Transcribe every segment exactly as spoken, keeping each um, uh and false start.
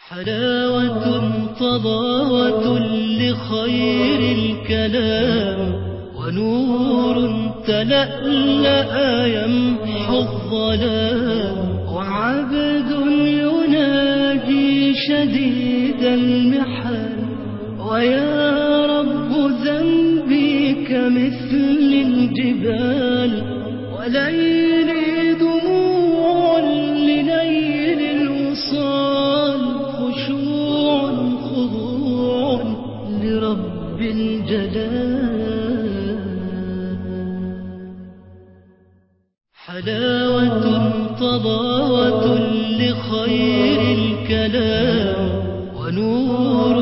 حلاوة طلاوة لخير الكلام، ونور تلألأ يمحو الظلام، وعبد يناجي شديد المحن، ويا رب ذنبي كمثل الجبال، وليلي دموع لليل الوصال، خشوع خضوع لرب الجلال. حلاوة طلاوة لخير الكلام، ونور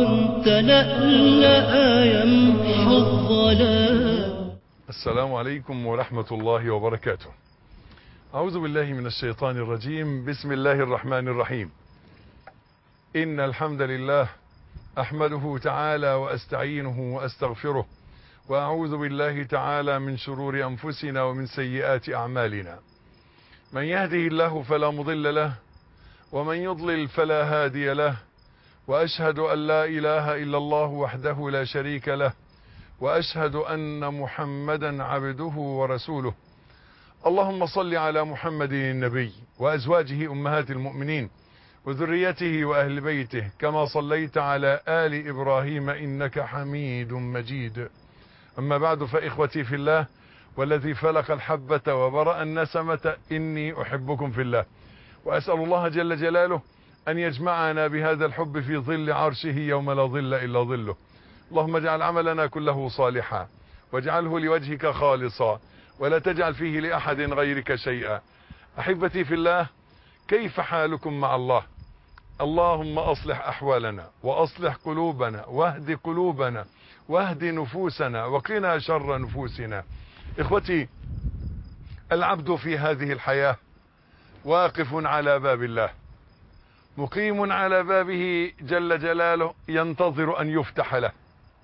تلألأ يمحو الظلام. السلام عليكم ورحمة الله وبركاته. أعوذ بالله من الشيطان الرجيم. بسم الله الرحمن الرحيم. إن الحمد لله أحمده تعالى وأستعينه وأستغفره، وأعوذ بالله تعالى من شرور أنفسنا ومن سيئات أعمالنا. من يهده الله فلا مضل له، ومن يضلل فلا هادي له، وأشهد أن لا إله إلا الله وحده لا شريك له، وأشهد أن محمدا عبده ورسوله. اللهم صل على محمد النبي وأزواجه أمهات المؤمنين وذريته وأهل بيته، كما صليت على آل إبراهيم إنك حميد مجيد. أما بعد، فإخوتي في الله، والذي فلق الحبة وبرأ النسمة، إني أحبكم في الله، وأسأل الله جل جلاله أن يجمعنا بهذا الحب في ظل عرشه يوم لا ظل إلا ظله. اللهم اجعل عملنا كله صالحا، واجعله لوجهك خالصا، ولا تجعل فيه لأحد غيرك شيئا. أحبتي في الله، كيف حالكم مع الله؟ اللهم أصلح أحوالنا، وأصلح قلوبنا، واهد قلوبنا، واهد نفوسنا، وقنا شر نفوسنا. إخوتي، العبد في هذه الحياة واقف على باب الله، مقيم على بابه جل جلاله، ينتظر أن يفتح له.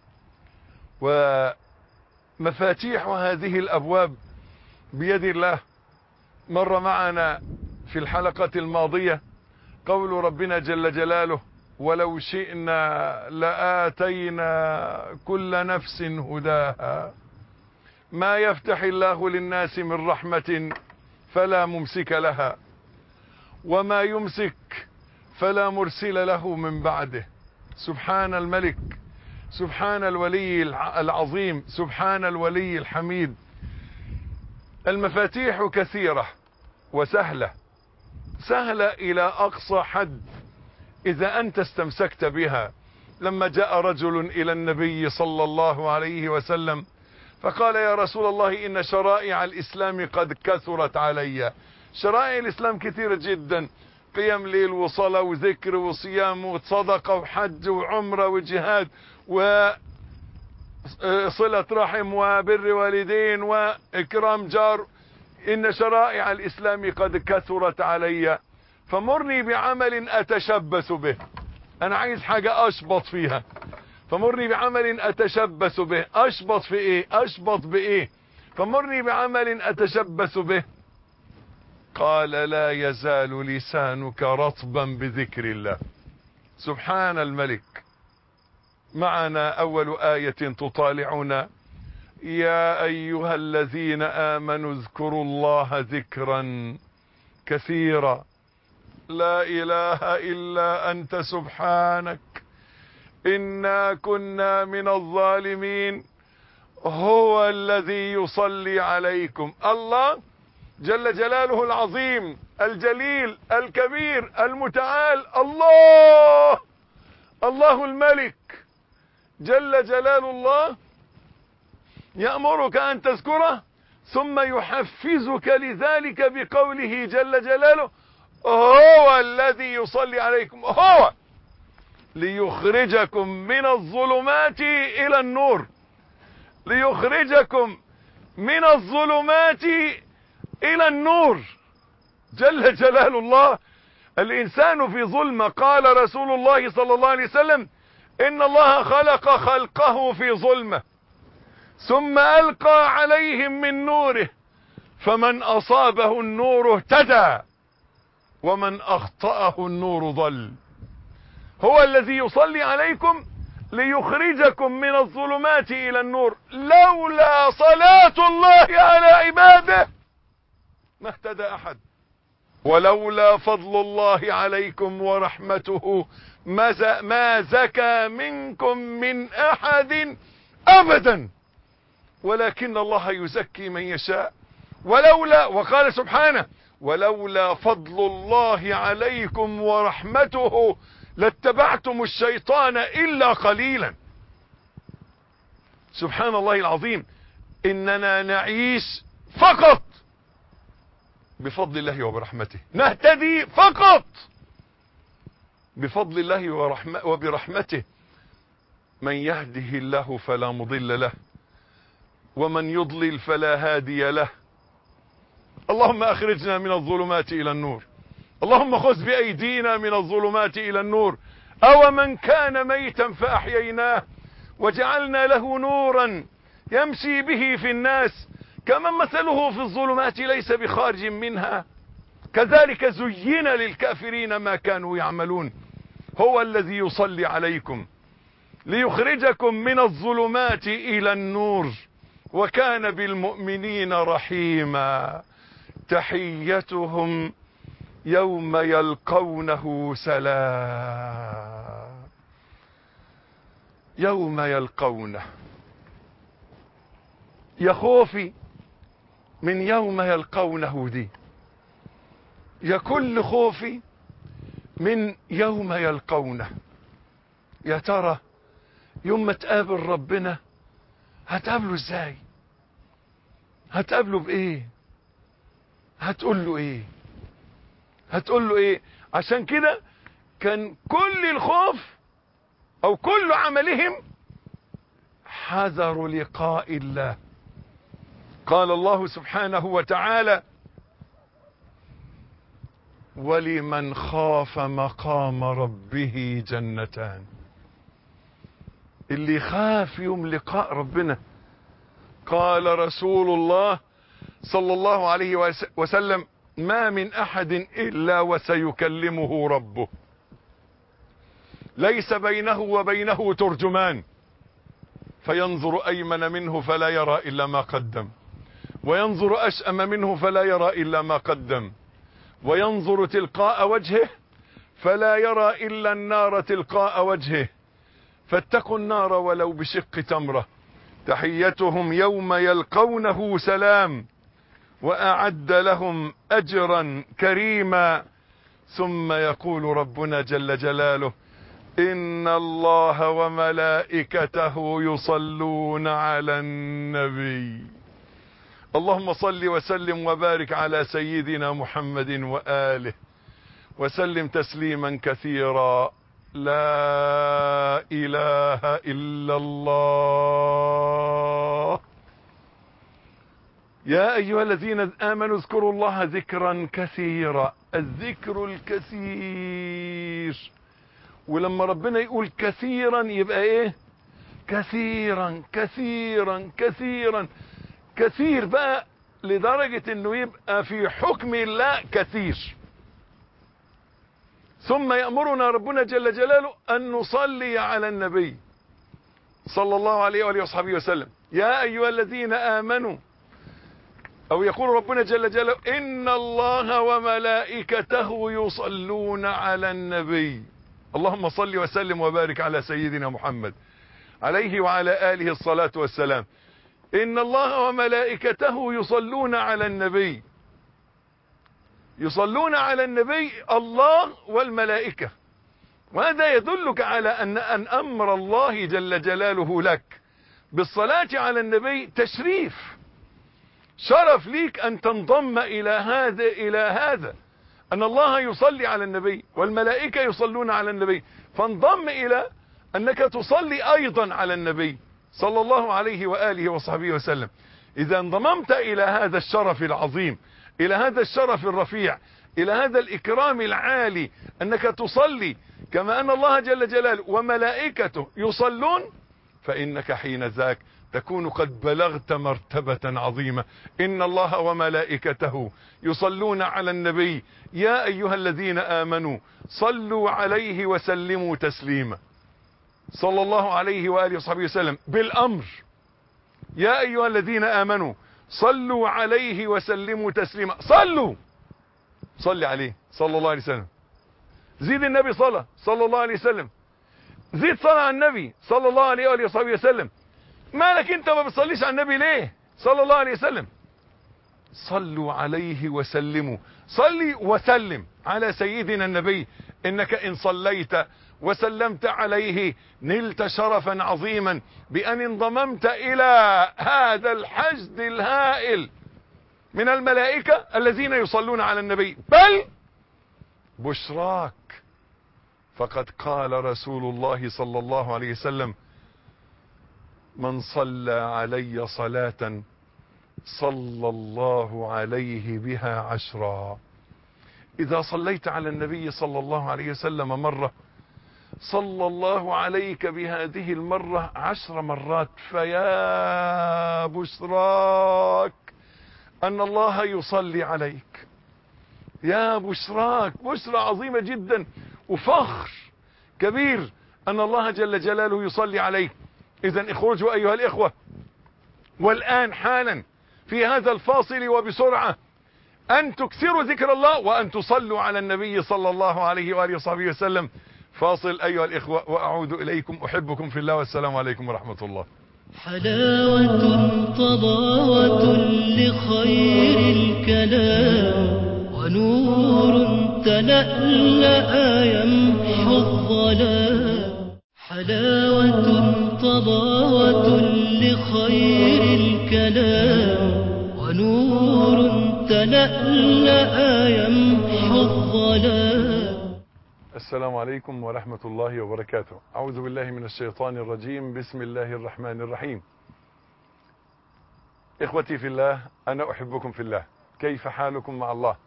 ومفاتيح هذه الأبواب بيد الله. مر معنا في الحلقة الماضية قول ربنا جل جلاله: ولو شئنا لآتينا كل نفس هداها، ما يفتح الله للناس من رحمة فلا ممسك لها، وما يمسك فلا مرسل له من بعده. سبحان الملك، سبحان الولي العظيم، سبحان الولي الحميد. المفاتيح كثيرة وسهلة، سهلة إلى أقصى حد إذا أنت استمسكت بها. لما جاء رجل إلى النبي صلى الله عليه وسلم فقال: يا رسول الله، إن شرائع الإسلام قد كثرت علي. شرائع الإسلام كثيرة جدا، قيام ليل وصلاة وذكر وصيام وصدقة وحج وعمرة وجهاد وصلة رحم وبر والدين وإكرام جار. إن شرائع الإسلام قد كثرت علي، فمرني بعمل أتشبث به. أنا عايز حاجة أشبط فيها، فمرني بعمل أتشبث به. أشبط في إيه؟ أشبط بإيه؟ فمرني بعمل أتشبث به. قال: لا يزال لسانك رطبا بذكر الله. سبحان الملك. معنا أول آية تطالعنا: يا أيها الذين آمنوا اذكروا الله ذكرا كثيرا، لا إله إلا أنت سبحانك إنا كنا من الظالمين. هو الذي يصلي عليكم. الله جل جلاله العظيم الجليل الكبير المتعال، الله الله الملك جل جلال الله يأمرك أن تذكره، ثم يحفزك لذلك بقوله جل جلاله: هو الذي يصلي عليكم، هو ليخرجكم من الظلمات إلى النور، ليخرجكم من الظلمات إلى النور. جل جلال الله. الإنسان في ظلمة. قال رسول الله صلى الله عليه وسلم: إن الله خلق خلقه في ظلمة، ثم ألقى عليهم من نوره، فمن أصابه النور اهتدى، ومن أخطأه النور ضل. هو الذي يصلي عليكم ليخرجكم من الظلمات إلى النور. لولا صلاة الله على عباده ما اهتدى أحد، ولولا فضل الله عليكم ورحمته ما زكى منكم من أحد أبدا، ولكن الله يزكي من يشاء. ولولا، وقال سبحانه: ولولا فضل الله عليكم ورحمته لاتبعتم الشيطان إلا قليلا. سبحان الله العظيم، إننا نعيش فقط بفضل الله وبرحمته، نهتدي فقط بفضل الله ورحمة وبرحمته. من يهده الله فلا مضل له، ومن يضلل فلا هادي له. اللهم أخرجنا من الظلمات إلى النور، اللهم خذ بأيدينا من الظلمات إلى النور. أو من كان ميتا فأحييناه وجعلنا له نورا يمشي به في الناس كمن مثله في الظلمات ليس بخارج منها كذلك زين للكافرين ما كانوا يعملون. هو الذي يصلي عليكم ليخرجكم من الظلمات إلى النور وكان بالمؤمنين رحيما. تحيتهم يوم يلقونه سلام. يوم يلقونه، يا خوفي من يوم يلقونه دي، يا كل خوفي من يوم يلقونه. يا ترى يوم ما تقابل ربنا هتقابله ازاي؟ هتقابله بايه؟ هتقول له ايه؟ هتقول له ايه؟ عشان كده كان كل الخوف او كل عملهم حذروا لقاء الله. قال الله سبحانه وتعالى: ولمن خاف مقام ربه جنتان. اللي خاف يوم لقاء ربنا. قال رسول الله صلى الله عليه وسلم: ما من احد الا وسيكلمه ربه، ليس بينه وبينه ترجمان، فينظر ايمن منه فلا يرى الا ما قدم، وينظر اشأم منه فلا يرى الا ما قدم، وينظر تلقاء وجهه فلا يرى الا النار تلقاء وجهه، فاتقوا النار ولو بشق تمرة. تحيتهم يوم يلقونه سلام وأعد لهم أجرا كريما. ثم يقول ربنا جل جلاله: إن الله وملائكته يصلون على النبي. اللهم صل وسلم وبارك على سيدنا محمد وآله وسلم تسليما كثيرا. لا إله إلا الله. يا أيها الذين آمنوا اذكروا الله ذكرا كثيرا. الذكر الكثير، ولما ربنا يقول كثيرا يبقى ايه؟ كثيرا كثيرا كثيرا كثير بقى، لدرجة انه يبقى في حكم الله كثير. ثم يأمرنا ربنا جل جلاله أن نصلي على النبي صلى الله عليه وآله وصحبه وسلم. يا أيها الذين آمنوا، أو يقول ربنا جل جلاله: إن الله وملائكته يصلون على النبي. اللهم صل وسلم وبارك على سيدنا محمد عليه وعلى آله الصلاة والسلام. إن الله وملائكته يصلون على النبي. يصلون على النبي الله والملائكة، وهذا يدلك على أن أن أمر الله جل جلاله لك بالصلاة على النبي تشريف، شرف ليك أن تنضم إلى هذا إلى هذا أن الله يصلي على النبي والملائكة يصلون على النبي، فانضم إلى أنك تصلي أيضا على النبي صلى الله عليه وآله وصحبه وسلم. إذا انضممت إلى هذا الشرف العظيم، إلى هذا الشرف الرفيع، إلى هذا الإكرام العالي، أنك تصلي كما أن الله جل جلاله وملائكته يصلون، فإنك حين ذاك تكون قد بلغت مرتبة عظيمة. إن الله وملائكته يصلون على النبي يا أيها الذين آمنوا صلوا عليه وسلموا تسليما. صلى الله عليه وآله وصحبه وسلم بالأمر. يا أيها الذين آمنوا صلوا عليه وسلموا تسليما. صلوا، صلي عليه صلى الله عليه وسلم. زيد النبي صلى صلى الله عليه وسلم. زيد صلى على النبي صلى الله عليه وآله وصحبه وسلم. مالك انت ما بتصليش على النبي ليه صلى الله عليه وسلم؟ صلوا عليه وسلموا. صلي وسلم على سيدنا النبي. انك ان صليت وسلمت عليه نلت شرفا عظيما بان انضممت الى هذا الحشد الهائل من الملائكة الذين يصلون على النبي. بل بشراك، فقد قال رسول الله صلى الله عليه وسلم من صلى علي صلاة صلى الله عليه بها عشرا. إذا صليت على النبي صلى الله عليه وسلم مرة صلى الله عليك بهذه المرة عشر مرات. فيا بشراك أن الله يصلي عليك. يا بشراك، بشرى عظيمة جدا وفخر كبير أن الله جل جلاله يصلي عليك. إذن اخرجوا أيها الإخوة، والآن حالا في هذا الفاصل وبسرعة أن تكثروا ذكر الله وأن تصلوا على النبي صلى الله عليه وآله وصحبه وسلم. فاصل أيها الإخوة وأعود إليكم. أحبكم في الله والسلام عليكم ورحمة الله. حلاوة طباوة لخير الكلام ونور تلألأ يمحو الظلام. حلاوة طباوة لخير الكلام ونور تلألأ يمحو الظلام. السلام عليكم ورحمة الله وبركاته. أعوذ بالله من الشيطان الرجيم. بسم الله الرحمن الرحيم. إخوتي في الله، أنا أحبكم في الله. كيف حالكم مع الله؟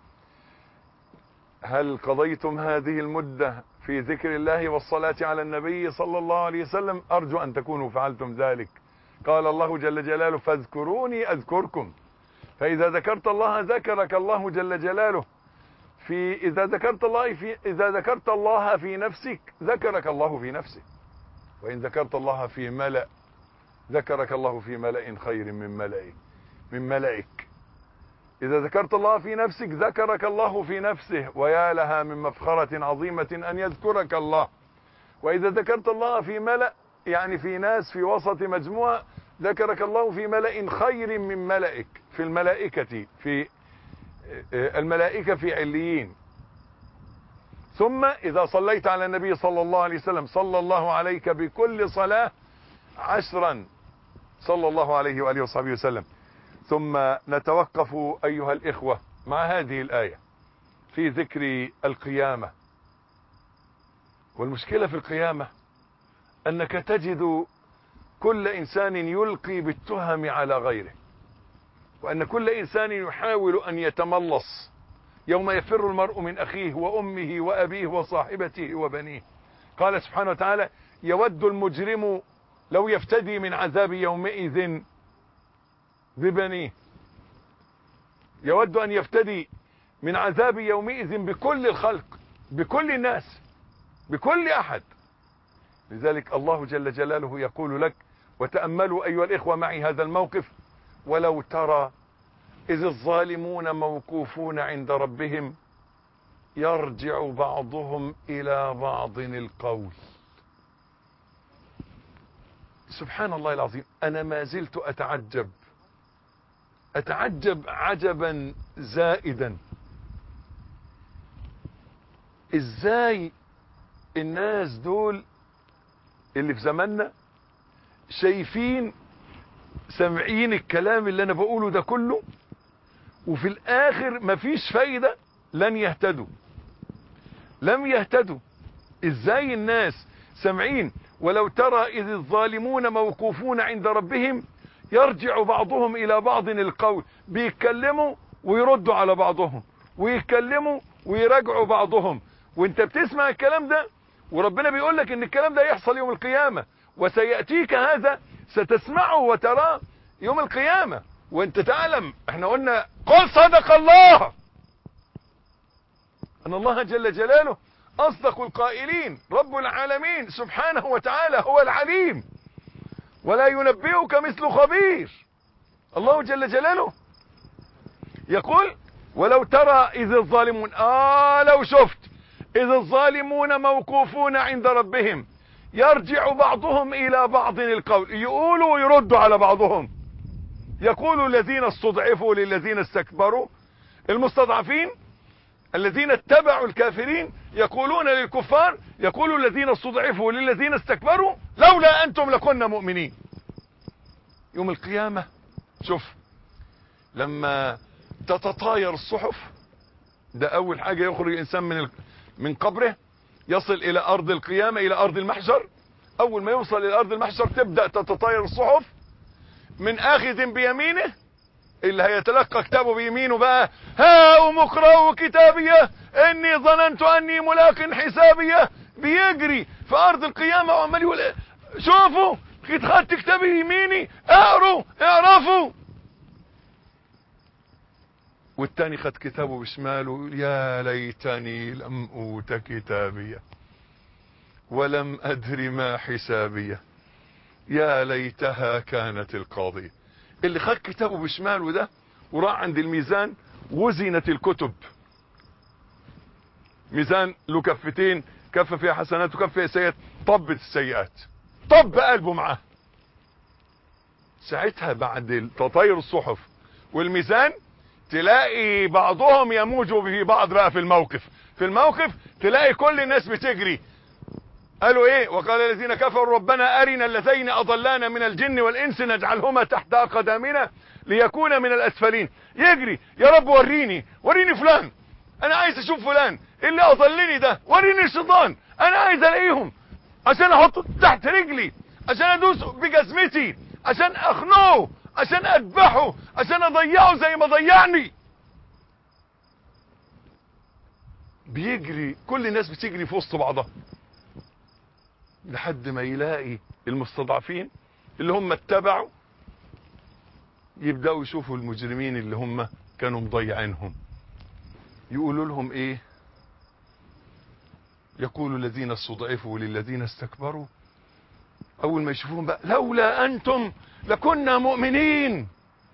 هل قضيتم هذه المدة في ذكر الله والصلاة على النبي صلى الله عليه وسلم؟ أرجو أن تكونوا فعلتم ذلك. قال الله جل جلاله فاذكروني أذكركم. فإذا ذكرت الله ذكرك الله جل جلاله. في إذا ذكرت الله في إذا ذكرت الله في نفسك ذكرك الله في نفسك. وإن ذكرت الله في ملأ ذكرك الله في ملأ خير من ملئك من ملئك. إذا ذكرت الله في نفسك ذكرك الله في نفسه. ويا لها من مفخرة عظيمة أن يذكرك الله. وإذا ذكرت الله في ملأ، يعني في ناس في وسط مجموعة، ذكرك الله في ملأ خير من ملئك، في الملائكة، في الملائكة في عليين. ثم إذا صليت على النبي صلى الله عليه وسلم صلى الله عليك بكل صلاة عشرا صلى الله عليه وآله وصحبه وسلم. ثم نتوقف أيها الإخوة مع هذه الآية في ذكر القيامة. والمشكلة في القيامة أنك تجد كل إنسان يلقي بالتهم على غيره، وأن كل إنسان يحاول أن يتملص. يوم يفر المرء من أخيه وأمه وأبيه وصاحبته وبنيه. قال سبحانه وتعالى يود المجرم لو يفتدي من عذاب يومئذ ببنيه. يود أن يفتدي من عذاب يومئذ بكل الخلق، بكل الناس، بكل أحد. لذلك الله جل جلاله يقول لك، وتأملوا أيها الإخوة معي هذا الموقف: ولو ترى إذ الظالمون موقوفون عند ربهم يرجع بعضهم إلى بعض القول. سبحان الله العظيم. أنا ما زلت أتعجب أتعجب عجبا زائدا، إزاي الناس دول اللي في زماننا شايفين سامعين الكلام اللي أنا بقوله ده كله، وفي الآخر مفيش فايدة، لن يهتدوا لم يهتدوا. إزاي الناس سامعين ولو ترى إذ الظالمون موقوفون عند ربهم يرجع بعضهم إلى بعض القول، بيتكلموا ويردوا على بعضهم، ويتكلموا ويراجعوا بعضهم. وانت بتسمع الكلام ده وربنا بيقول لك ان الكلام ده يحصل يوم القيامة، وسيأتيك هذا ستسمعه وتراه يوم القيامة. وانت تعلم، احنا قلنا قل صدق الله، ان الله جل جلاله اصدق القائلين، رب العالمين سبحانه وتعالى هو العليم ولا ينبئك مثل خبير. الله جل جلاله يقول ولو ترى اذ الظالمون، اه لو شفت اذ الظالمون موقوفون عند ربهم يرجع بعضهم الى بعض القول، يقولوا ويردوا على بعضهم. يقول الذين استضعفوا للذين استكبروا، المستضعفين الذين اتبعوا الكافرين يقولون للكفار، يقول الذين استضعفوا للذين استكبروا لولا انتم لكنا مؤمنين. يوم القيامة شوف لما تتطاير الصحف، ده اول حاجة يخرج الانسان من من قبره، يصل الى ارض القيامة، الى ارض المحشر. اول ما يوصل الى ارض المحشر تبدأ تتطاير الصحف، من اخذ بيمينه اللي هيتلقى كتابه بيمينه بقى، هاؤم اقرأوا كتابيه اني ظننت اني ملاق حسابيه، بيجري في ارض القيامة وعمال يقول شوفوا خدت كتابي يميني، اقروا اعرفوا. والتاني خد كتابه بشماله، يا ليتني لم اوت كتابيه ولم ادر ما حسابيه يا ليتها كانت القاضية. اللي خد كتابه بشماله ده وراح عند الميزان، وزنت الكتب، ميزان له كفتين، كفة فيها حسنات وكفة فيها سيئات، طبت السيئات، طب قلبه معاه. ساعتها بعد تطاير الصحف والميزان تلاقي بعضهم يموج في بعض بقى في الموقف، في الموقف تلاقي كل الناس بتجري. قالوا ايه؟ وقال الذين كفروا ربنا ارنا اللذين اضلانا من الجن والانس نجعلهما تحت اقدامنا ليكون من الاسفلين. يجري يا رب وريني وريني فلان، انا عايز اشوف فلان اللي اضلني ده، وريني الشيطان، انا عايز الاقيهم عشان احطه تحت رجلي، عشان ادوس بجزمتي، عشان اخنقه، عشان اذبحه، عشان اضيعه زي ما ضيعني. بيجري كل الناس بتجري في وسط بعضها لحد ما يلاقي المستضعفين اللي هم اتبعوا، يبدأوا يشوفوا المجرمين اللي هم كانوا مضيعينهم، يقولوا لهم ايه؟ يقول الذين استضعفوا للذين استكبروا، اول ما يشوفوهم بقى لولا انتم لكنا مؤمنين.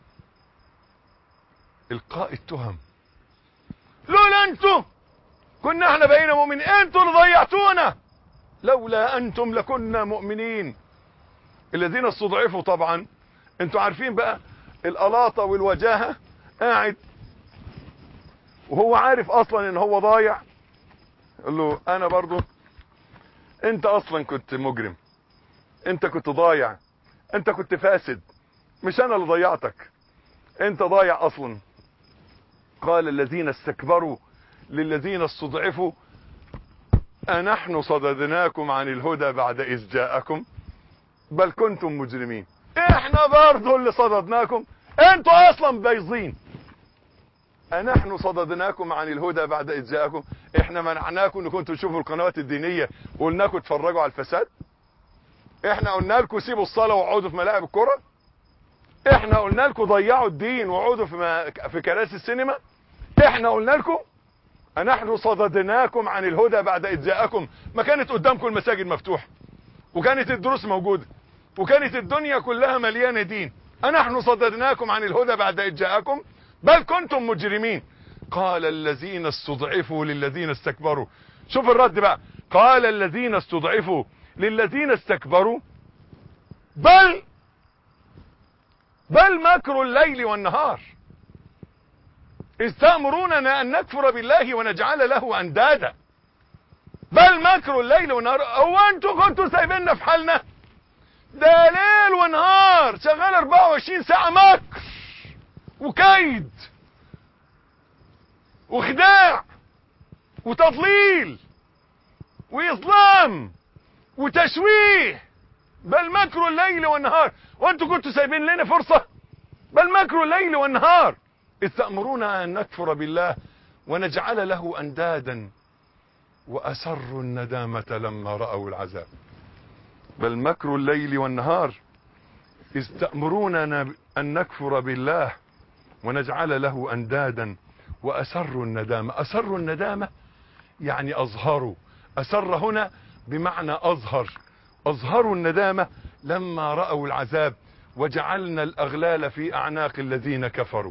القاء التهم، لولا انتم كنا احنا بقينا مؤمنين، انتوا اللي ضيعتونا، لولا انتم لكنا مؤمنين. الذين استضعفوا طبعا انتوا عارفين بقى القلاطة والوجاهة، قاعد وهو عارف اصلا ان هو ضايع، يقول له انا برضو، انت اصلا كنت مجرم، انت كنت ضايع، انت كنت فاسد، مش انا اللي ضيعتك، انت ضايع اصلا. قال الذين استكبروا للذين استضعفوا أنحن صددناكم عن الهدى بعد إذ جاءكم بل كنتم مجرمين. احنا برضو اللي صددناكم، انتوا اصلا بايظين. أنحن صددناكم عن الهدى بعد إذ جاءكم، احنا منعناكم ان كنتوا تشوفوا القنوات الدينية وقلنا لكم اتفرجوا على الفساد؟ احنا قلنا لكم سيبوا الصلاة وقعدوا في ملاعب الكرة؟ احنا قلنا لكم ضيعوا الدين وقعدوا في, ما... في كراسي السينما؟ احنا قلنا لكم نحن صددناكم عن الهدى بعد إذ جاءكم؟ ما كانت قدامكم المساجد مفتوحة، وكانت الدروس موجودة، وكانت الدنيا كلها مليانة دين. نحن صددناكم عن الهدى بعد إذ جاءكم بل كنتم مجرمين. قال الذين استضعفوا للذين استكبروا، شوف الرد بقى، قال الذين استضعفوا للذين استكبروا بل بل مكر الليل والنهار إذ تأمروننا أن نكفر بالله ونجعل له أندادا. بل مكر الليل والنهار، هو أنتوا كنتوا سايبيننا في حالنا؟ ده ليل ونهار شغال أربعة وعشرين ساعة مكر وكيد وخداع وتضليل وإظلام وتشويه. بل مكر الليل والنهار، وأنتوا كنتوا سايبين لنا فرصة؟ بل مكر الليل والنهار إذ تأمرون أن نكفر بالله ونجعل له أندادا وأسروا الندامة لما رأوا العذاب. بل مكر الليل والنهار إذ تأمروننا أن نكفر بالله ونجعل له أندادا وأسروا الندامة. أسروا الندامة يعني أظهروا. أسر هنا بمعنى أظهر. أظهروا الندامة لما رأوا العذاب وجعلنا الأغلال في أعناق الذين كفروا.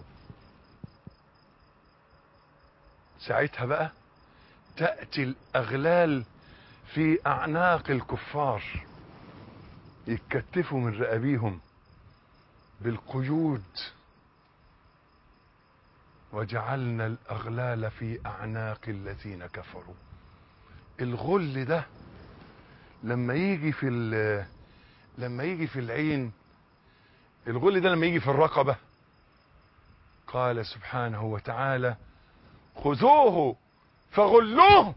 ساعتها بقى تأتي الأغلال في أعناق الكفار، يتكتفوا من رقابيهم بالقيود. وجعلنا الأغلال في أعناق الذين كفروا. الغل ده لما يجي في لما يجي في العين، الغل ده لما يجي في الرقبة، قال سبحانه وتعالى خذوه فغلوه.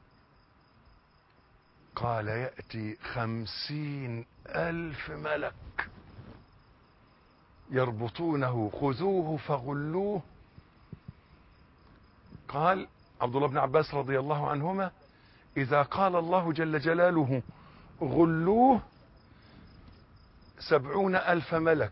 قال يأتي خمسين ألف ملك يربطونه خذوه فغلوه. قال عبد الله بن عباس رضي الله عنهما إذا قال الله جل جلاله غلوه سبعون ألف ملك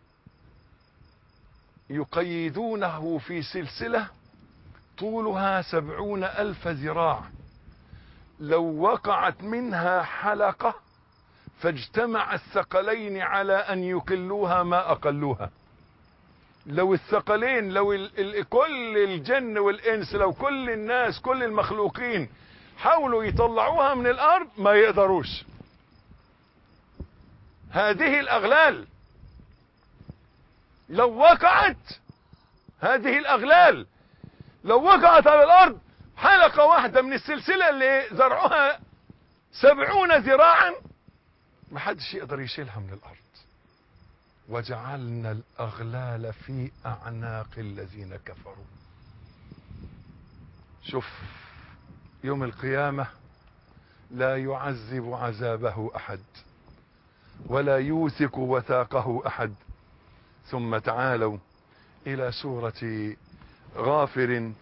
يقيدونه في سلسلة طولها سبعون ألف ذراع، لو وقعت منها حلقة فاجتمع الثقلين على أن يكلوها ما أقلوها. لو الثقلين، لو ال ال كل الجن والإنس، لو كل الناس كل المخلوقين حاولوا يطلعوها من الأرض ما يقدروش. هذه الأغلال لو وقعت، هذه الأغلال لو وقعت على الأرض حلقة واحدة من السلسلة اللي زرعها سبعون ذراعا ما حدش يقدر يشيلها من الأرض. وجعلنا الأغلال في أعناق الذين كفروا. شوف يوم القيامة لا يعذب عذابه أحد ولا يوثق وثاقه أحد. ثم تعالوا إلى سورة غافر.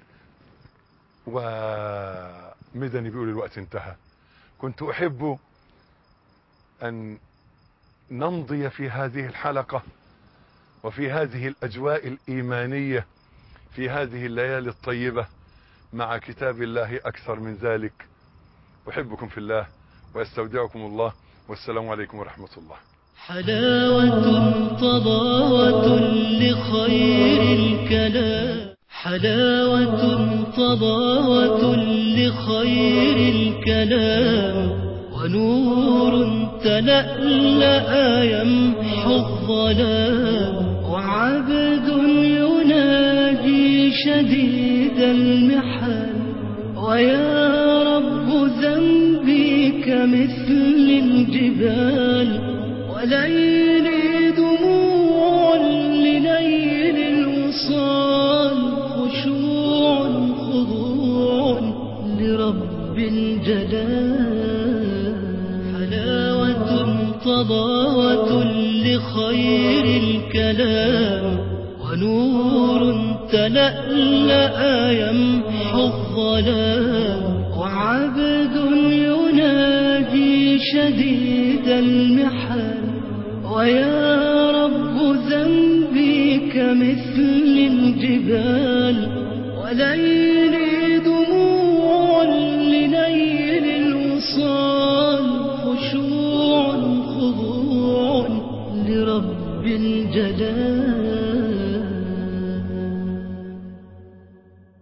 ومدني بيقول الوقت انتهى. كنت أحب أن نمضي في هذه الحلقة وفي هذه الأجواء الإيمانية في هذه الليالي الطيبة مع كتاب الله أكثر من ذلك. أحبكم في الله وأستودعكم الله، والسلام عليكم ورحمة الله. حلاوة طباوة لخير الكلام، حلاوة طباوة لخير الكلام، ونور تلألأ يمحو الظلام، وعبد يناجي شديد المحن، ويا رب ذنبي كمثل الجبال، وليلي دموع لليل الوصال، خشوع خضوع لرب الجلال، حلاوة طباوة لخير الكلام، ونور تلألأ يمحو الظلام، وعبد يناجي شديد المحن، ويا رب ذنبي كمثل الجبال، وليل